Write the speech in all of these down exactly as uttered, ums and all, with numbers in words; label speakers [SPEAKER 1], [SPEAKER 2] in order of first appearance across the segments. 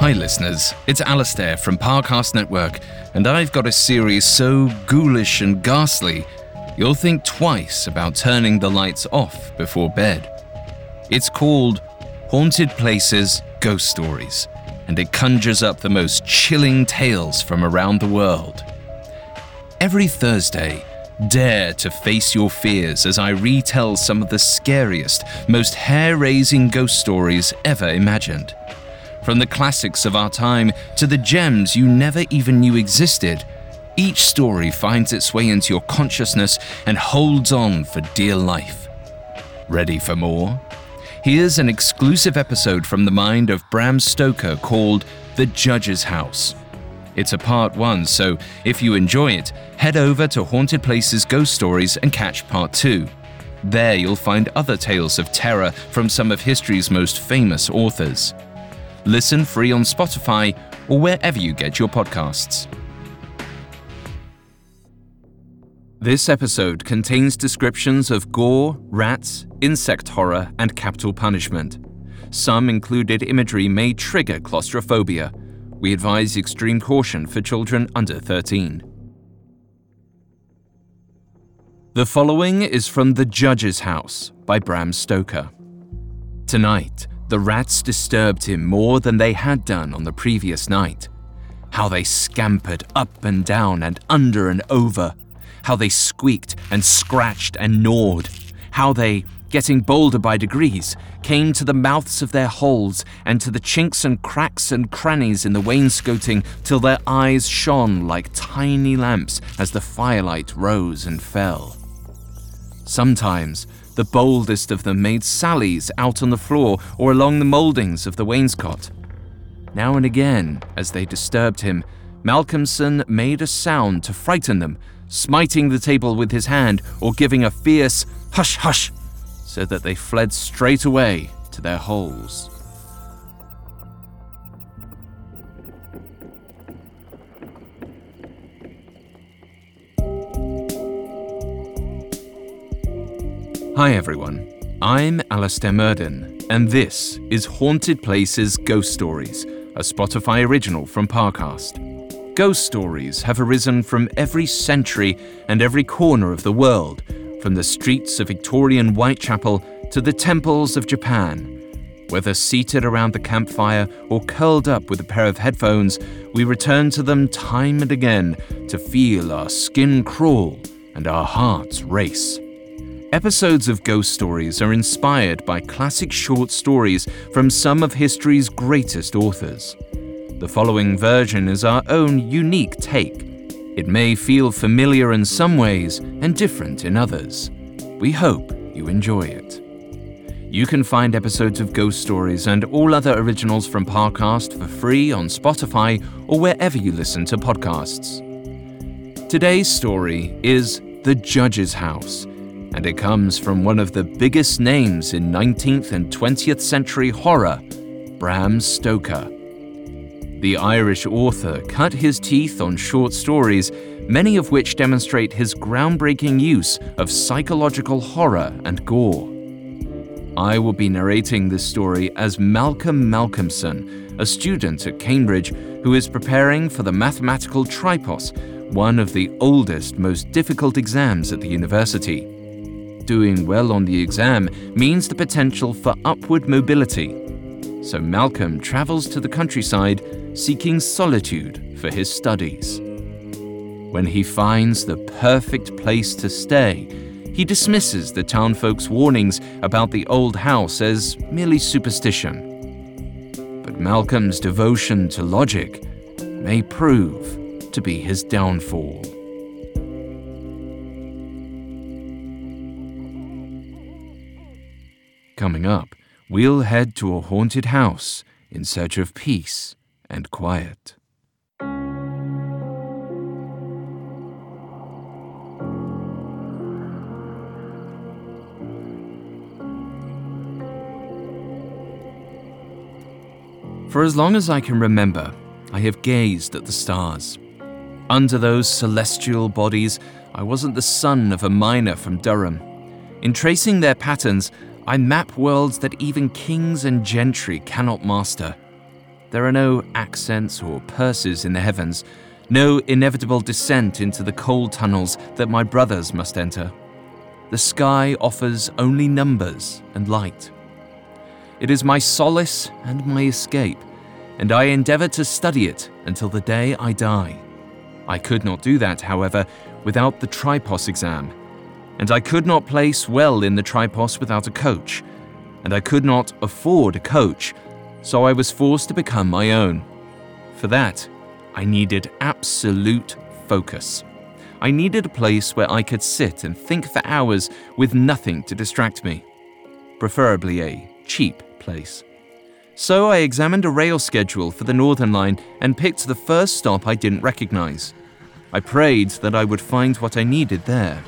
[SPEAKER 1] Hi listeners, it's Alistair from Parcast Network, and I've got a series so ghoulish and ghastly, you'll think twice about turning the lights off before bed. It's called Haunted Places Ghost Stories, and it conjures up the most chilling tales from around the world. Every Thursday, dare to face your fears as I retell some of the scariest, most hair-raising ghost stories ever imagined. From the classics of our time to the gems you never even knew existed, each story finds its way into your consciousness and holds on for dear life. Ready for more? Here's an exclusive episode from the mind of Bram Stoker called The Judge's House. It's a part one, so if you enjoy it, head over to Haunted Places Ghost Stories and catch part two. There you'll find other tales of terror from some of history's most famous authors. Listen free on Spotify or wherever you get your podcasts. This episode contains descriptions of gore, rats, insect horror, and capital punishment. Some included imagery may trigger claustrophobia. We advise extreme caution for children under thirteen. The following is from The Judge's House by Bram Stoker. Tonight, the rats disturbed him more than they had done on the previous night. How they scampered up and down and under and over. How they squeaked and scratched and gnawed. How they, getting bolder by degrees, came to the mouths of their holes and to the chinks and cracks and crannies in the wainscoting till their eyes shone like tiny lamps as the firelight rose and fell. Sometimes, the boldest of them made sallies out on the floor or along the mouldings of the wainscot. Now and again, as they disturbed him, Malcolmson made a sound to frighten them, smiting the table with his hand or giving a fierce hush hush, so that they fled straight away to their holes. Hi everyone, I'm Alistair Murden, and this is Haunted Places Ghost Stories, a Spotify original from Parcast. Ghost stories have arisen from every century and every corner of the world, from the streets of Victorian Whitechapel to the temples of Japan. Whether seated around the campfire or curled up with a pair of headphones, we return to them time and again to feel our skin crawl and our hearts race. Episodes of Ghost Stories are inspired by classic short stories from some of history's greatest authors. The following version is our own unique take. It may feel familiar in some ways and different in others. We hope you enjoy it. You can find episodes of Ghost Stories and all other originals from Parcast for free on Spotify or wherever you listen to podcasts. Today's story is The Judge's House, and it comes from one of the biggest names in nineteenth and twentieth century horror, Bram Stoker. The Irish author cut his teeth on short stories, many of which demonstrate his groundbreaking use of psychological horror and gore. I will be narrating this story as Malcolm Malcolmson, a student at Cambridge who is preparing for the mathematical tripos, one of the oldest, most difficult exams at the university. Doing well on the exam means the potential for upward mobility, so Malcolm travels to the countryside seeking solitude for his studies. When he finds the perfect place to stay, he dismisses the townfolk's warnings about the old house as merely superstition. But Malcolm's devotion to logic may prove to be his downfall. Coming up, we'll head to a haunted house in search of peace and quiet. For as long as I can remember, I have gazed at the stars. Under those celestial bodies, I wasn't the son of a miner from Durham. In tracing their patterns, I map worlds that even kings and gentry cannot master. There are no accents or purses in the heavens, no inevitable descent into the cold tunnels that my brothers must enter. The sky offers only numbers and light. It is my solace and my escape, and I endeavour to study it until the day I die. I could not do that, however, without the Tripos exam, and I could not place well in the Tripos without a coach, and I could not afford a coach, so I was forced to become my own. For that, I needed absolute focus. I needed a place where I could sit and think for hours with nothing to distract me, preferably a cheap place. So I examined a rail schedule for the Northern Line and picked the first stop I didn't recognize. I prayed that I would find what I needed there.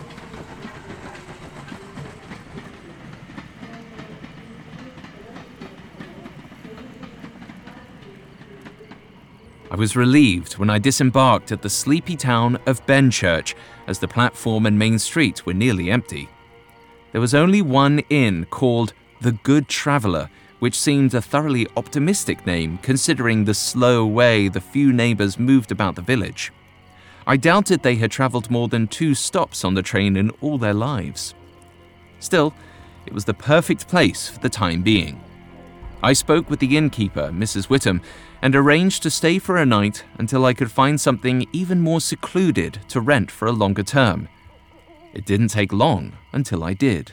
[SPEAKER 1] I was relieved when I disembarked at the sleepy town of Benchurch, as the platform and main street were nearly empty. There was only one inn called The Good Traveller, which seemed a thoroughly optimistic name considering the slow way the few neighbours moved about the village. I doubted they had travelled more than two stops on the train in all their lives. Still, it was the perfect place for the time being. I spoke with the innkeeper, Missus Whittam, and arranged to stay for a night until I could find something even more secluded to rent for a longer term. It didn't take long until I did.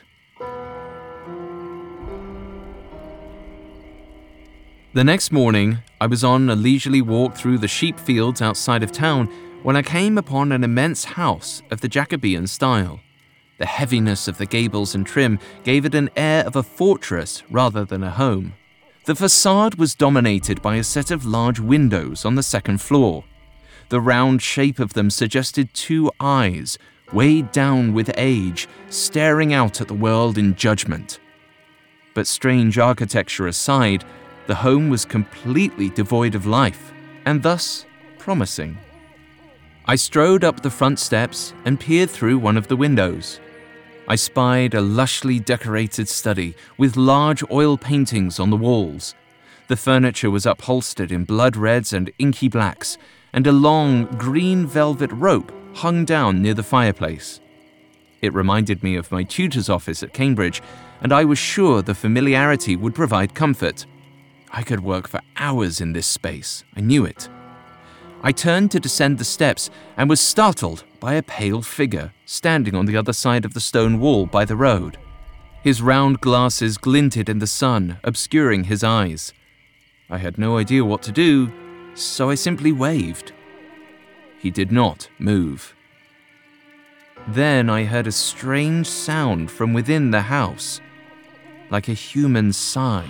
[SPEAKER 1] The next morning, I was on a leisurely walk through the sheep fields outside of town when I came upon an immense house of the Jacobean style. The heaviness of the gables and trim gave it an air of a fortress rather than a home. The facade was dominated by a set of large windows on the second floor. The round shape of them suggested two eyes, weighed down with age, staring out at the world in judgment. But strange architecture aside, the home was completely devoid of life, and thus promising. I strode up the front steps and peered through one of the windows. I spied a lushly decorated study with large oil paintings on the walls. The furniture was upholstered in blood reds and inky blacks, and a long green velvet rope hung down near the fireplace. It reminded me of my tutor's office at Cambridge, and I was sure the familiarity would provide comfort. I could work for hours in this space, I knew it. I turned to descend the steps and was startled by a pale figure standing on the other side of the stone wall by the road. His round glasses glinted in the sun, obscuring his eyes. I had no idea what to do, so I simply waved. He did not move. Then I heard a strange sound from within the house, like a human sigh.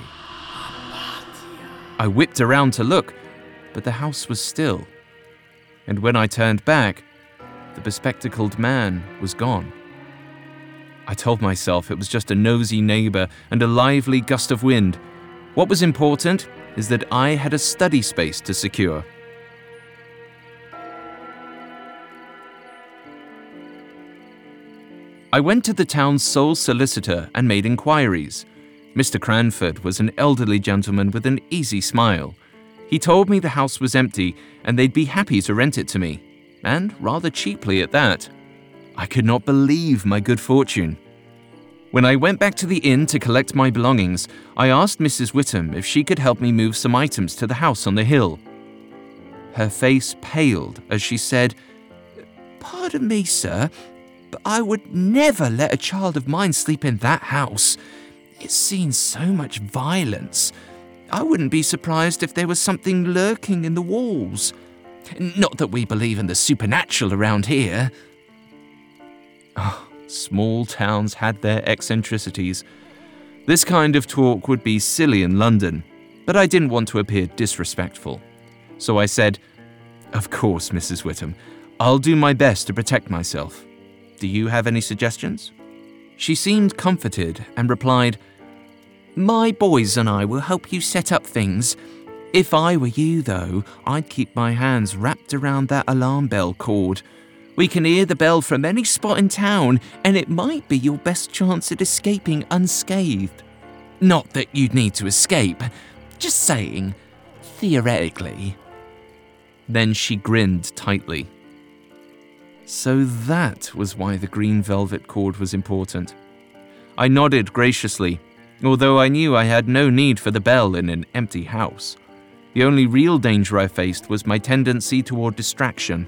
[SPEAKER 1] I whipped around to look, but the house was still. And when I turned back, the bespectacled man was gone. I told myself it was just a nosy neighbour and a lively gust of wind. What was important is that I had a study space to secure. I went to the town's sole solicitor and made inquiries. Mister Cranford was an elderly gentleman with an easy smile. He told me the house was empty and they'd be happy to rent it to me, and rather cheaply at that. I could not believe my good fortune. When I went back to the inn to collect my belongings, I asked Missus Whittam if she could help me move some items to the house on the hill. Her face paled as she said, "Pardon me, sir, but I would never let a child of mine sleep in that house. It's seen so much violence. I wouldn't be surprised if there was something lurking in the walls. Not that we believe in the supernatural around here." Oh, small towns had their eccentricities. This kind of talk would be silly in London, but I didn't want to appear disrespectful. So I said, "Of course, Missus Whittam, I'll do my best to protect myself. Do you have any suggestions?" She seemed comforted and replied, "My boys and I will help you set up things. If I were you, though, I'd keep my hands wrapped around that alarm bell cord. We can hear the bell from any spot in town, and it might be your best chance at escaping unscathed. Not that you'd need to escape. Just saying. theoretically. Then she grinned tightly. So that was why the green velvet cord was important. I nodded graciously, although I knew I had no need for the bell in an empty house. The only real danger I faced was my tendency toward distraction.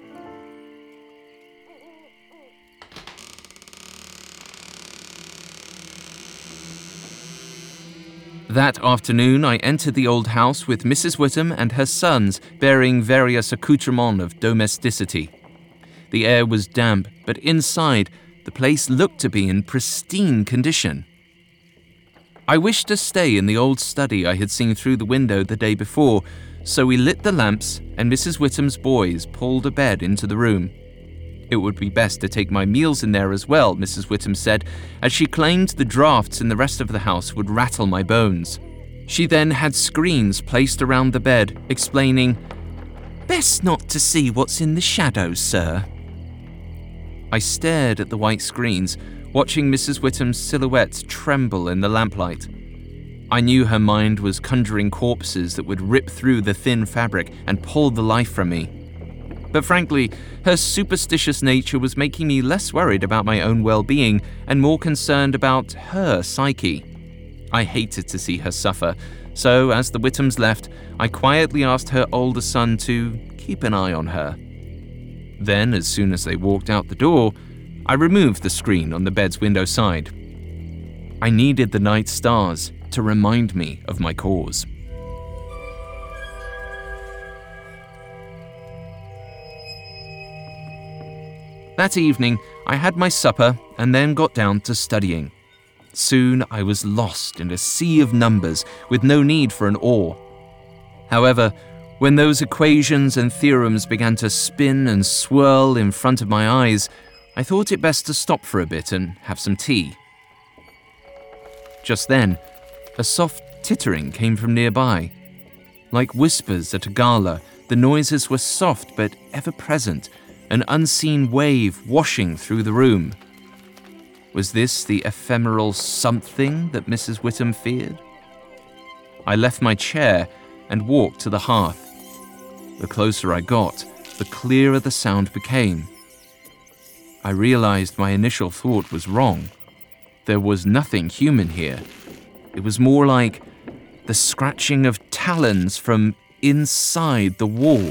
[SPEAKER 1] That afternoon, I entered the old house with Missus Witham and her sons bearing various accoutrements of domesticity. The air was damp, but inside, the place looked to be in pristine condition. I wished to stay in the old study I had seen through the window the day before, so we lit the lamps and Missus Witham's boys pulled a bed into the room. It would be best to take my meals in there as well, Missus Witham said, as she claimed the drafts in the rest of the house would rattle my bones. She then had screens placed around the bed, explaining, "Best not to see what's in the shadows, sir." I stared at the white screens, watching Missus Witham's silhouette tremble in the lamplight. I knew her mind was conjuring corpses that would rip through the thin fabric and pull the life from me. But frankly, her superstitious nature was making me less worried about my own well-being and more concerned about her psyche. I hated to see her suffer, so as the Withams left, I quietly asked her older son to keep an eye on her. Then, as soon as they walked out the door, I removed the screen on the bed's window side. I needed the night stars to remind me of my cause. That evening, I had my supper and then got down to studying. Soon I was lost in a sea of numbers with no need for an oar. However, when those equations and theorems began to spin and swirl in front of my eyes, I thought it best to stop for a bit and have some tea. Just then, a soft tittering came from nearby. Like whispers at a gala, the noises were soft but ever-present, an unseen wave washing through the room. Was this the ephemeral something that Missus Witham feared? I left my chair and walked to the hearth. The closer I got, the clearer the sound became. I realized my initial thought was wrong. There was nothing human here. It was more like the scratching of talons from inside the wall.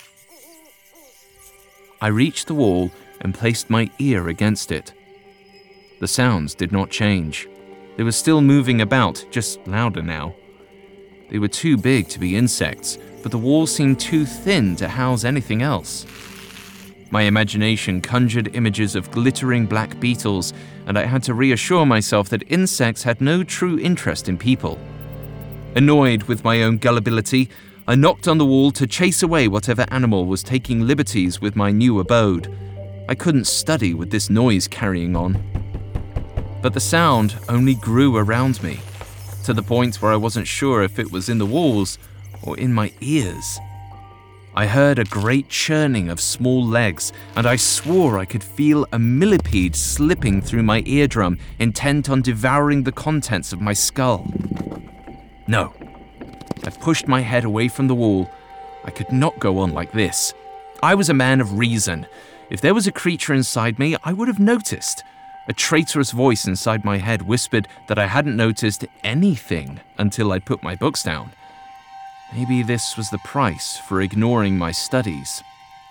[SPEAKER 1] I reached the wall and placed my ear against it. The sounds did not change. They were still moving about, just louder now. They were too big to be insects, but the wall seemed too thin to house anything else. My imagination conjured images of glittering black beetles, and I had to reassure myself that insects had no true interest in people. Annoyed with my own gullibility, I knocked on the wall to chase away whatever animal was taking liberties with my new abode. I couldn't study with this noise carrying on. But the sound only grew around me, to the point where I wasn't sure if it was in the walls or in my ears. I heard a great churning of small legs, and I swore I could feel a millipede slipping through my eardrum, intent on devouring the contents of my skull. No. I pushed my head away from the wall. I could not go on like this. I was a man of reason. If there was a creature inside me, I would have noticed. A traitorous voice inside my head whispered that I hadn't noticed anything until I put my books down. Maybe this was the price for ignoring my studies.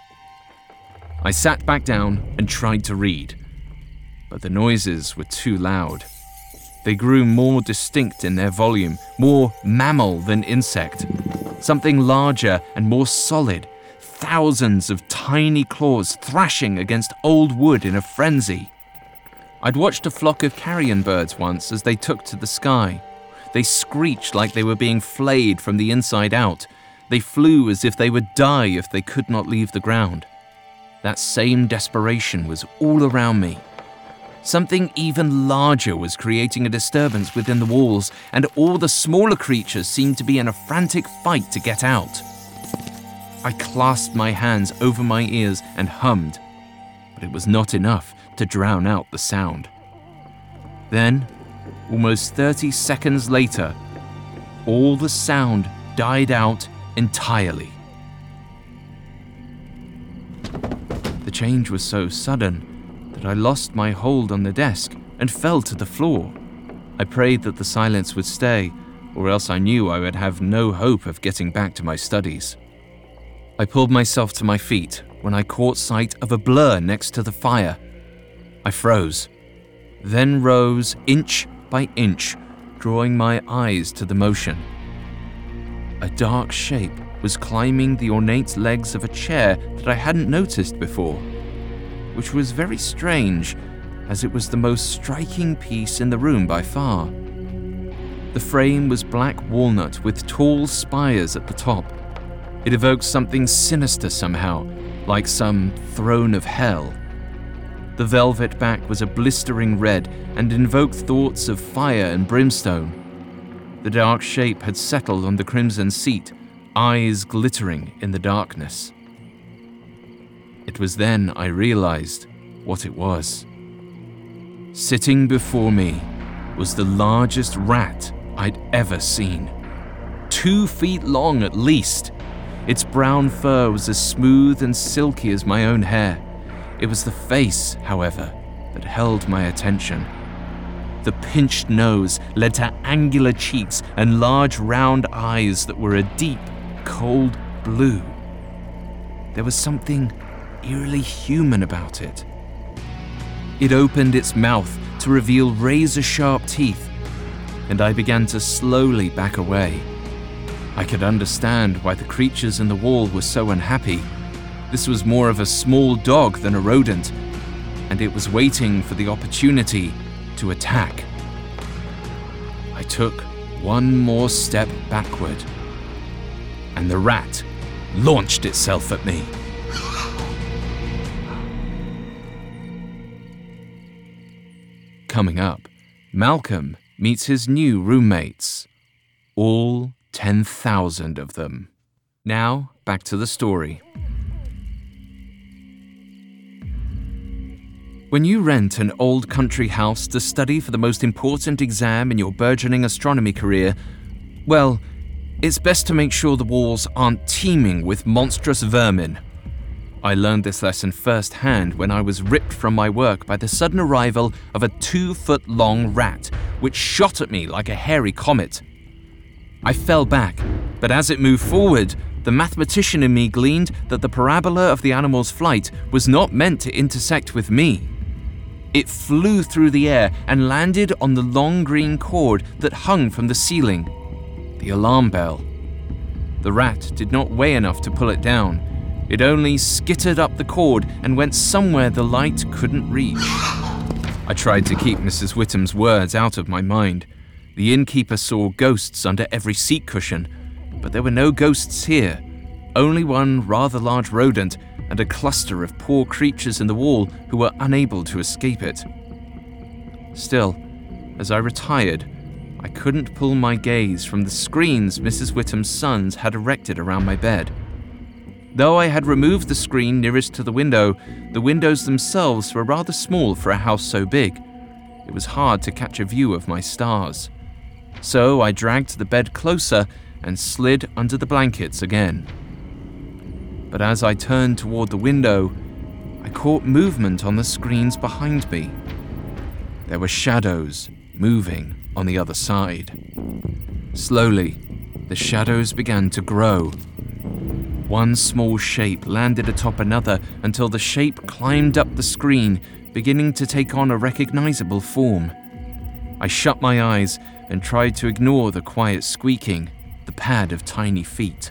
[SPEAKER 1] I sat back down and tried to read, but the noises were too loud. They grew more distinct in their volume, more mammal than insect. Something larger and more solid, thousands of tiny claws thrashing against old wood in a frenzy. I'd watched a flock of carrion birds once as they took to the sky. They screeched like they were being flayed from the inside out. They flew as if they would die if they could not leave the ground. That same desperation was all around me. Something even larger was creating a disturbance within the walls, and all the smaller creatures seemed to be in a frantic fight to get out. I clasped my hands over my ears and hummed, but it was not enough to drown out the sound. Then, almost thirty seconds later, all the sound died out entirely. The change was so sudden that I lost my hold on the desk and fell to the floor. I prayed that the silence would stay, or else I knew I would have no hope of getting back to my studies. I pulled myself to my feet when I caught sight of a blur next to the fire. I froze, then rose inch by inch, drawing my eyes to the motion. A dark shape was climbing the ornate legs of a chair that I hadn't noticed before, which was very strange, as it was the most striking piece in the room by far. The frame was black walnut with tall spires at the top. It evoked something sinister somehow, like some throne of hell. The velvet back was a blistering red and invoked thoughts of fire and brimstone. The dark shape had settled on the crimson seat, eyes glittering in the darkness. It was then I realized what it was. Sitting before me was the largest rat I'd ever seen. Two feet long at least. Its brown fur was as smooth and silky as my own hair. It was the face, however, that held my attention. The pinched nose led to angular cheeks and large round eyes that were a deep, cold blue. There was something eerily human about it. It opened its mouth to reveal razor-sharp teeth, and I began to slowly back away. I could understand why the creatures in the wall were so unhappy. This was more of a small dog than a rodent, and it was waiting for the opportunity to attack. I took one more step backward, and the rat launched itself at me. Coming up, Malcolm meets his new roommates. All ten thousand of them. Now, back to the story. When you rent an old country house to study for the most important exam in your burgeoning astronomy career, well, it's best to make sure the walls aren't teeming with monstrous vermin. I learned this lesson firsthand when I was ripped from my work by the sudden arrival of a two-foot-long rat, which shot at me like a hairy comet. I fell back, but as it moved forward, the mathematician in me gleaned that the parabola of the animal's flight was not meant to intersect with me. It flew through the air and landed on the long green cord that hung from the ceiling, the alarm bell. The rat did not weigh enough to pull it down. It only skittered up the cord and went somewhere the light couldn't reach. I tried to keep Missus Whittam's words out of my mind. The innkeeper saw ghosts under every seat cushion, but there were no ghosts here. Only one rather large rodent and a cluster of poor creatures in the wall who were unable to escape it. Still, as I retired, I couldn't pull my gaze from the screens Missus Whittam's sons had erected around my bed. Though I had removed the screen nearest to the window, the windows themselves were rather small for a house so big. It was hard to catch a view of my stars. So I dragged the bed closer and slid under the blankets again. But as I turned toward the window, I caught movement on the screens behind me. There were shadows moving on the other side. Slowly, the shadows began to grow. One small shape landed atop another until the shape climbed up the screen, beginning to take on a recognizable form. I shut my eyes and tried to ignore the quiet squeaking, the pad of tiny feet.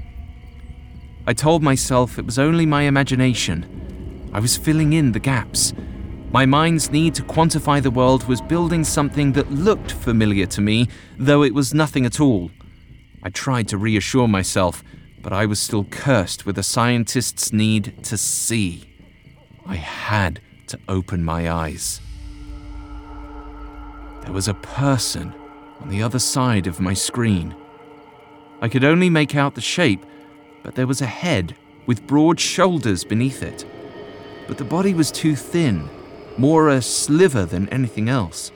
[SPEAKER 1] I told myself it was only my imagination. I was filling in the gaps. My mind's need to quantify the world was building something that looked familiar to me, though it was nothing at all. I tried to reassure myself, but I was still cursed with a scientist's need to see. I had to open my eyes. There was a person on the other side of my screen. I could only make out the shape, but there was a head with broad shoulders beneath it. But the body was too thin, more a sliver than anything else.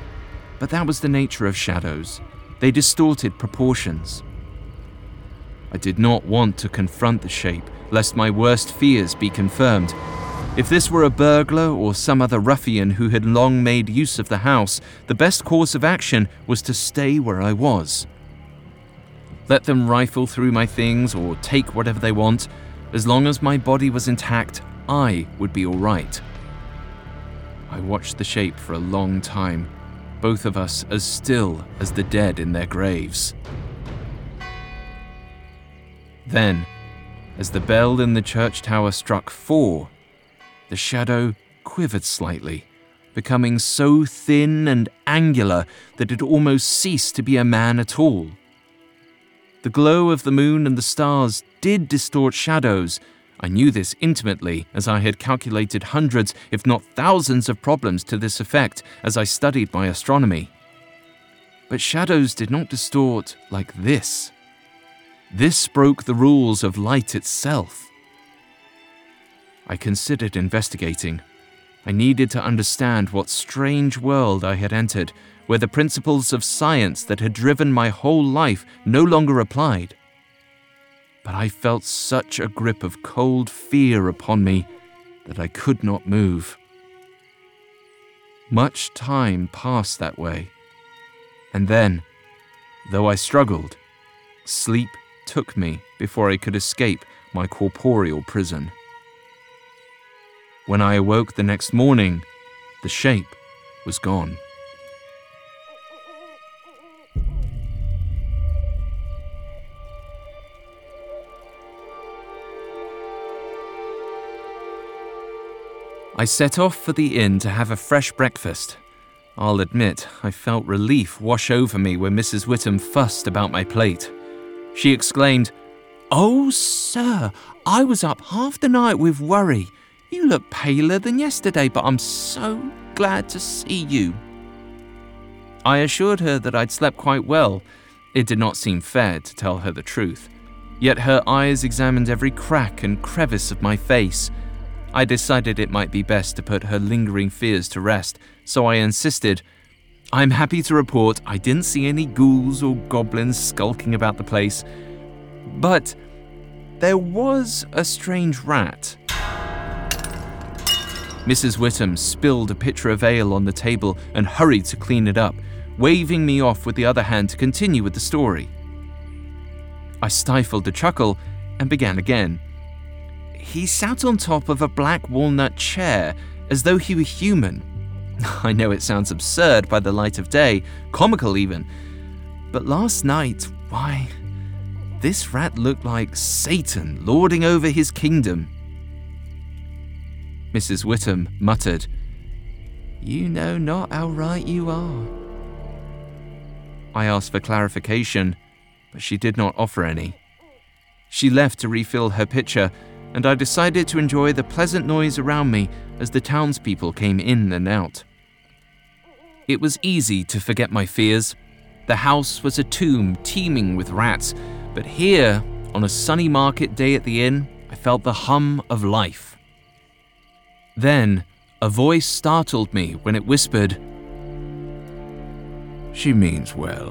[SPEAKER 1] But that was the nature of shadows. They distorted proportions. I did not want to confront the shape, lest my worst fears be confirmed. If this were a burglar or some other ruffian who had long made use of the house, the best course of action was to stay where I was. Let them rifle through my things or take whatever they want. As long as my body was intact, I would be all right. I watched the shape for a long time, both of us as still as the dead in their graves. Then, as the bell in the church tower struck four, the shadow quivered slightly, becoming so thin and angular that it almost ceased to be a man at all. The glow of the moon and the stars did distort shadows. I knew this intimately, as I had calculated hundreds, if not thousands, of problems to this effect as I studied my astronomy. But shadows did not distort like this. This broke the rules of light itself. I considered investigating. I needed to understand what strange world I had entered, where the principles of science that had driven my whole life no longer applied. But I felt such a grip of cold fear upon me that I could not move. Much time passed that way, and then, though I struggled, sleep took me before I could escape my corporeal prison. When I awoke the next morning, the shape was gone. I set off for the inn to have a fresh breakfast. I'll admit, I felt relief wash over me when Missus Whittam fussed about my plate. She exclaimed, "Oh, sir, I was up half the night with worry. You look paler than yesterday, but I'm so glad to see you." I assured her that I'd slept quite well. It did not seem fair to tell her the truth. Yet her eyes examined every crack and crevice of my face. I decided it might be best to put her lingering fears to rest, so I insisted, "I'm happy to report I didn't see any ghouls or goblins skulking about the place. But there was a strange rat." Missus Whittam spilled a pitcher of ale on the table and hurried to clean it up, waving me off with the other hand to continue with the story. I stifled a chuckle and began again. "He sat on top of a black walnut chair, as though he were human. I know it sounds absurd by the light of day, comical even, but last night, why, this rat looked like Satan lording over his kingdom." Missus Whittam muttered, "You know not how right you are." I asked for clarification, but she did not offer any. She left to refill her pitcher, and I decided to enjoy the pleasant noise around me as the townspeople came in and out. It was easy to forget my fears. The house was a tomb teeming with rats, but here, on a sunny market day at the inn, I felt the hum of life. Then, a voice startled me when it whispered, "She means well."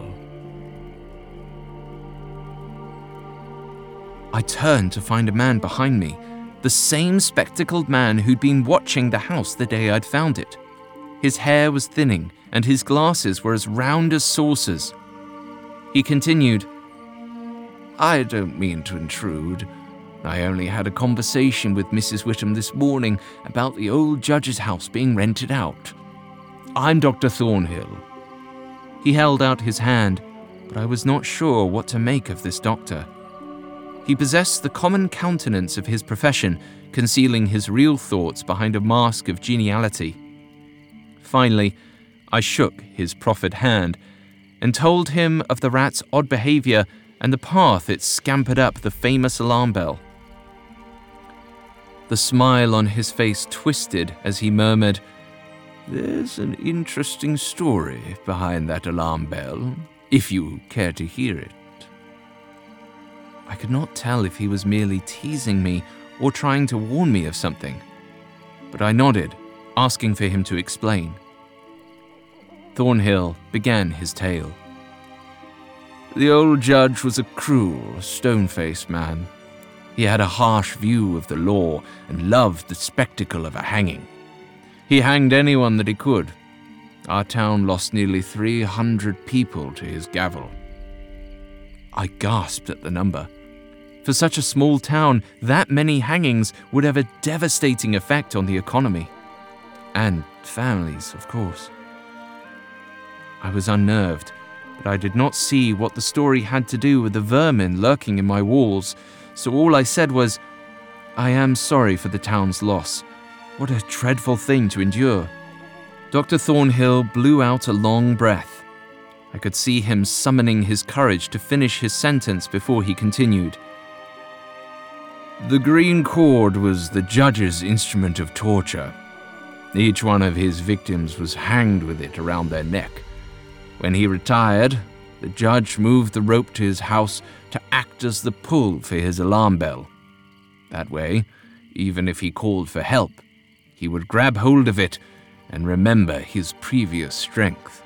[SPEAKER 1] I turned to find a man behind me, the same spectacled man who'd been watching the house the day I'd found it. His hair was thinning, and his glasses were as round as saucers. He continued, "I don't mean to intrude. I only had a conversation with Missus Whittam this morning about the old judge's house being rented out. I'm Doctor Thornhill." He held out his hand, but I was not sure what to make of this doctor. He possessed the common countenance of his profession, concealing his real thoughts behind a mask of geniality. Finally, I shook his proffered hand and told him of the rat's odd behavior and the path it scampered up the famous alarm bell. The smile on his face twisted as he murmured, "There's an interesting story behind that alarm bell, if you care to hear it." I could not tell if he was merely teasing me or trying to warn me of something, but I nodded, asking for him to explain. Thornhill began his tale. The old judge was a cruel, stone-faced man. He had a harsh view of the law and loved the spectacle of a hanging. He hanged anyone that he could. Our town lost nearly three hundred people to his gavel. I gasped at the number. For such a small town, that many hangings would have a devastating effect on the economy. And families, of course. I was unnerved, but I did not see what the story had to do with the vermin lurking in my walls, so all I said was, "I am sorry for the town's loss. What a dreadful thing to endure." Doctor Thornhill blew out a long breath. I could see him summoning his courage to finish his sentence before he continued. "The green cord was the judge's instrument of torture. Each one of his victims was hanged with it around their neck. When he retired, the judge moved the rope to his house to act as the pull for his alarm bell. That way, even if he called for help, he would grab hold of it and remember his previous strength."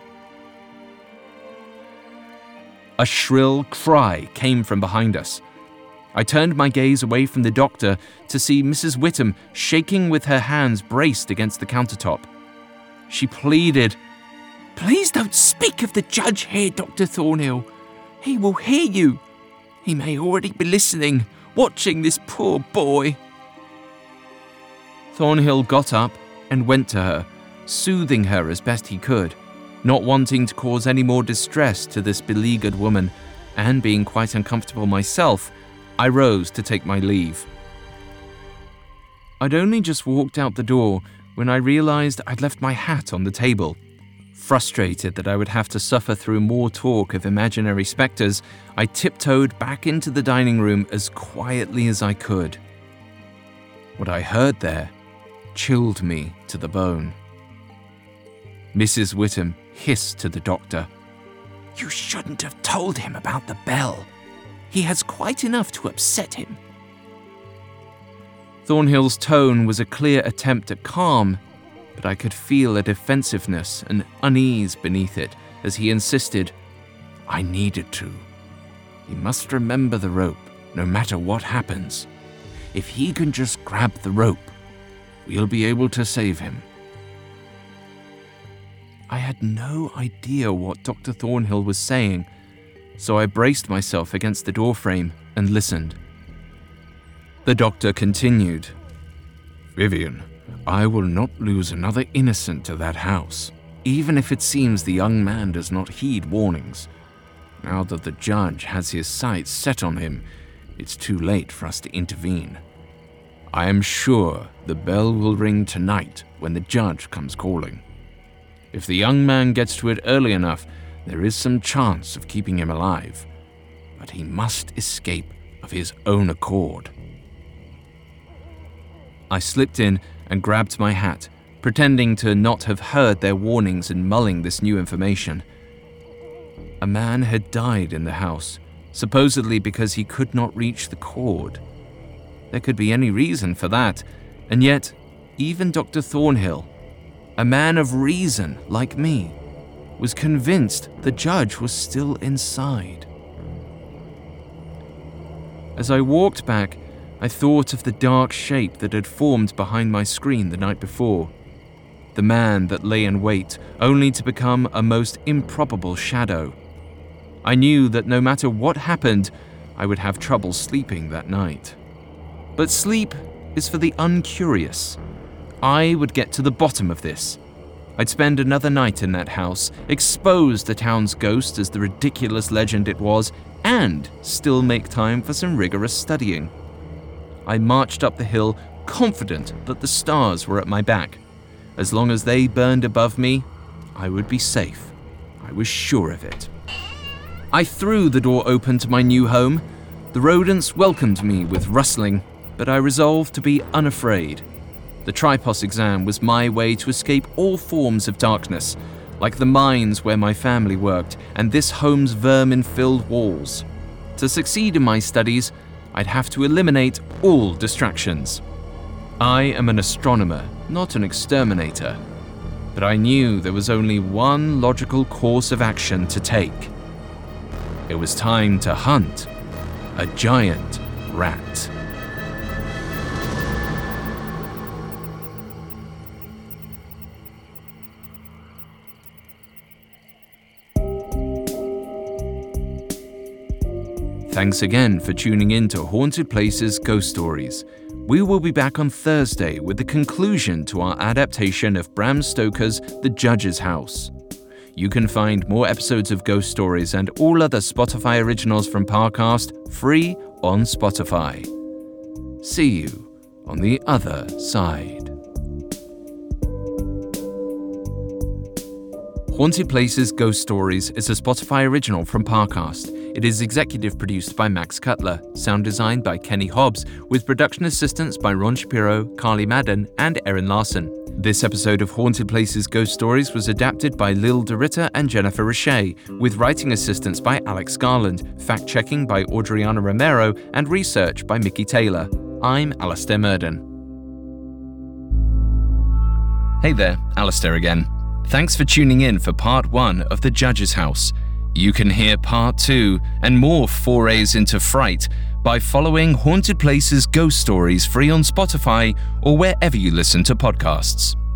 [SPEAKER 1] A shrill cry came from behind us. I turned my gaze away from the doctor to see Missus Witham shaking with her hands braced against the countertop. She pleaded, "Please don't speak of the judge here, Doctor Thornhill. He will hear you. He may already be listening, watching this poor boy." Thornhill got up and went to her, soothing her as best he could, not wanting to cause any more distress to this beleaguered woman, and being quite uncomfortable myself, I rose to take my leave. I'd only just walked out the door when I realized I'd left my hat on the table. Frustrated that I would have to suffer through more talk of imaginary spectres, I tiptoed back into the dining room as quietly as I could. What I heard there chilled me to the bone. Missus Witham hissed to the doctor, "You shouldn't have told him about the bell. He has quite enough to upset him." Thornhill's tone was a clear attempt at calm, but I could feel a defensiveness and unease beneath it as he insisted, "I needed to. He must remember the rope, no matter what happens. If he can just grab the rope, we'll be able to save him." I had no idea what Doctor Thornhill was saying, so I braced myself against the doorframe and listened. The doctor continued, "Vivian, I will not lose another innocent to that house, even if it seems the young man does not heed warnings. Now that the judge has his sights set on him, it's too late for us to intervene. I am sure the bell will ring tonight when the judge comes calling. If the young man gets to it early enough, there is some chance of keeping him alive, but he must escape of his own accord." I slipped in and grabbed my hat, pretending to not have heard their warnings and mulling this new information. A man had died in the house, supposedly because he could not reach the cord. There could be any reason for that, and yet, even Doctor Thornhill, a man of reason like me, was convinced the judge was still inside. As I walked back, I thought of the dark shape that had formed behind my screen the night before. The man that lay in wait, only to become a most improbable shadow. I knew that no matter what happened, I would have trouble sleeping that night. But sleep is for the uncurious. I would get to the bottom of this. I'd spend another night in that house, expose the town's ghost as the ridiculous legend it was, and still make time for some rigorous studying. I marched up the hill, confident that the stars were at my back. As long as they burned above me, I would be safe. I was sure of it. I threw the door open to my new home. The rodents welcomed me with rustling, but I resolved to be unafraid. The Tripos exam was my way to escape all forms of darkness, like the mines where my family worked and this home's vermin-filled walls. To succeed in my studies, I'd have to eliminate all distractions. I am an astronomer, not an exterminator, but I knew there was only one logical course of action to take. it was time to hunt a giant rat. Thanks again for tuning in to Haunted Places Ghost Stories. We will be back on Thursday with the conclusion to our adaptation of Bram Stoker's The Judge's House. You can find more episodes of Ghost Stories and all other Spotify originals from Parcast free on Spotify. See you on the other side. Haunted Places Ghost Stories is a Spotify original from Parcast. It is executive produced by Max Cutler, sound designed by Kenny Hobbs, with production assistance by Ron Shapiro, Carly Madden, and Erin Larson. This episode of Haunted Places Ghost Stories was adapted by Lil DeRitter and Jennifer Richey, with writing assistance by Alex Garland, fact-checking by Audriana Romero, and research by Mickey Taylor. I'm Alastair Murden. Hey there, Alastair again. Thanks for tuning in for part one of The Judge's House. You can hear part two and more forays into fright by following Haunted Places Ghost Stories free on Spotify or wherever you listen to podcasts.